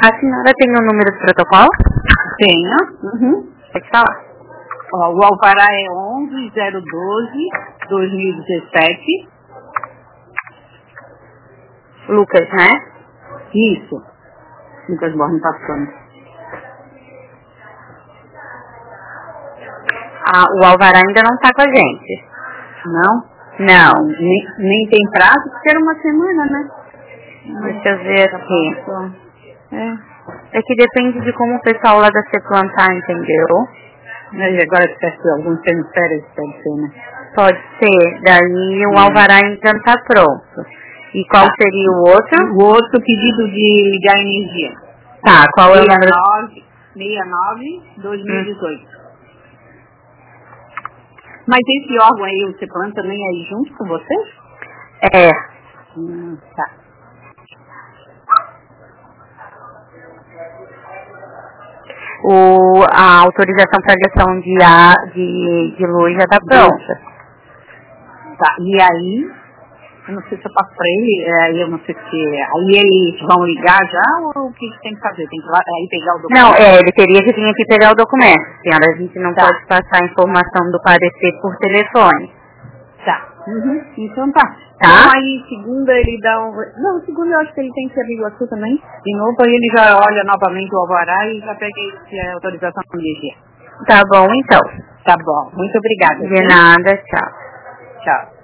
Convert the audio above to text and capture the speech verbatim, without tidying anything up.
A senhora tem o número do protocolo? Tenho. Uhum. Pode falar. Ó, o alvará é onze zero doze dois mil e dezessete. Lucas, né? Isso. Lucas Borne passando. Ah, o alvará ainda não está com a gente. Não? Não. Nem, nem tem prazo, porque era uma semana, né? Deixa eu ver aqui. É. é que depende de como o pessoal lá da Ceplan tá, entendeu? Mas agora que perto alguns tem férias, pode ser, né? Pode ser. Daí o Hum. alvará ainda não está pronto. E qual Tá. seria o outro? O outro pedido de ligar a energia. Tá, qual é o número? sessenta e nove dois mil e dezoito. Hum. Mas esse órgão aí, o Ceplan, também é aí junto com vocês? É. Hum, tá. O, a autorização para ligação de, a, de, de luz já está pronta. Tá, e aí, eu não sei se eu passo para ele, é, eu não sei se... Aí eles vão ligar já ou o que tem que fazer? Tem que ir lá, aí pegar o documento? Não, é, ele teria que vir aqui pegar o documento, senhora. A gente não tá. pode passar a informação do parecer por telefone. Tá. Uhum. Então tá. Tá? Então aí, segunda ele dá um... Não, segunda eu acho que ele tem que ser Iguaçu também. De novo, aí ele já olha novamente o alvará e já pega esse, a autorização de energia. Tá bom, então. Tá bom. Muito obrigada. De nada, tchau. Tchau.